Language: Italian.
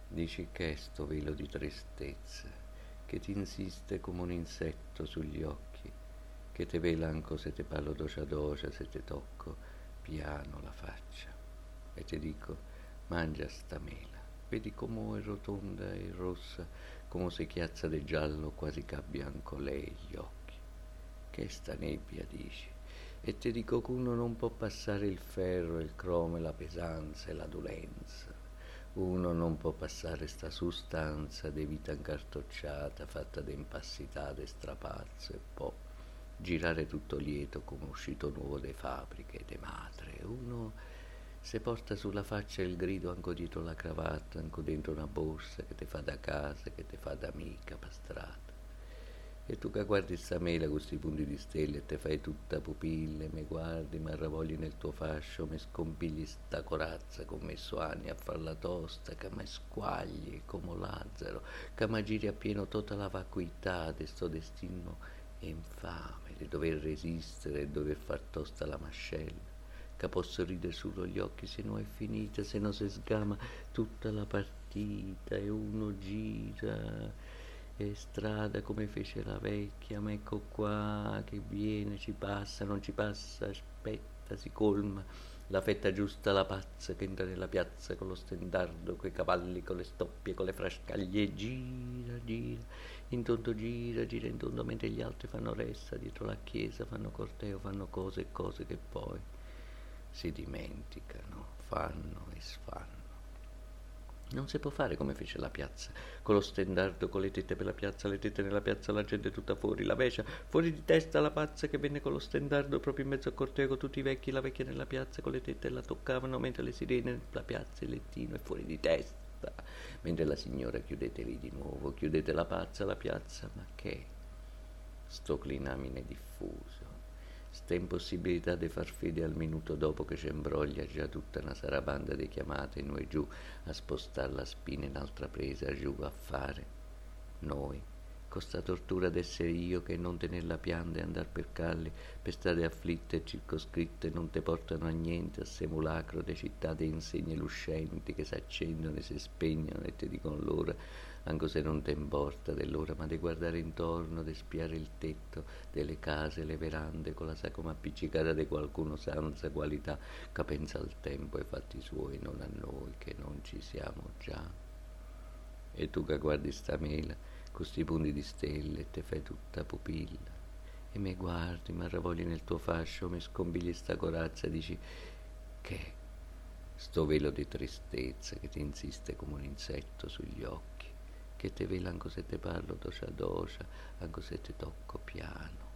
Dici che è sto velo di tristezza che ti insiste come un insetto sugli occhi, che te vela anco se te parlo docia docia, se te tocco piano la faccia e ti dico mangia sta mela, vedi come è rotonda e rossa, come se chiazza di giallo quasi che abbia anco lei gli occhi. Che sta nebbia dici? E ti dico che uno non può passare il ferro, il cromo, la pesanza e la dolenza. Uno non può passare sta sustanza di vita incartocciata, fatta di impassitate, strapazzo e può girare tutto lieto come uscito nuovo de fabbriche, de madre. Uno se porta sulla faccia il grido anco dietro la cravatta, anco dentro una borsa che te fa da casa, che te fa da amica pastrata. E tu che guardi sta mela con questi punti di stelle e te fai tutta pupille, mi guardi, mi arravogli nel tuo fascio, mi scompigli sta corazza che ho messo anni a farla tosta, che mi squagli come Lazzaro, che mi giri appieno tutta la vacuità di sto destino infame di dover resistere e dover far tosta la mascella, che posso ridere solo gli occhi se no è finita, se no si sgama tutta la partita e uno gira e strada come fece la vecchia, ma ecco qua che viene, ci passa, non ci passa, aspetta, si colma. La fetta giusta la pazza che entra nella piazza con lo stendardo, coi cavalli, con le stoppie, con le frascaglie, e gira, gira, intanto gira, gira intanto mentre gli altri fanno ressa dietro la chiesa, fanno corteo, fanno cose e cose che poi si dimenticano, fanno e sfanno. Non si può fare come fece la piazza, con lo stendardo, con le tette per la piazza, le tette nella piazza, la gente tutta fuori, la vescia, fuori di testa la pazza che venne con lo stendardo proprio in mezzo al corteo con tutti i vecchi, la vecchia nella piazza con le tette la toccavano mentre le sirene nella piazza, il lettino è fuori di testa, mentre la signora chiudete lì di nuovo, chiudete la pazza, la piazza, ma che? Sto clinamine diffuso, sta impossibilità di far fede al minuto dopo che ci imbroglia già tutta una sarabanda di chiamate noi giù a spostare la spina in altra presa giù a fare noi con sta tortura d'essere io che non tener la pianta e andar per calli per strade afflitte e circoscritte non te portano a niente a simulacro de città de insegne luscenti che s'accendono e si spegnono e ti dicono l'ora anche se non te importa dell'ora ma di guardare intorno di spiare il tetto delle case le verande con la sagoma appiccicata di qualcuno senza qualità che pensa al tempo e ai fatti suoi non a noi che non ci siamo già. E tu che guardi sta mela con sti punti di stelle e te fai tutta pupilla e mi guardi, mi arravogli nel tuo fascio, mi scombigli sta corazza e dici che sto velo di tristezza che ti insiste come un insetto sugli occhi, che te vela anche se te parlo docia docia, anche se te tocco piano.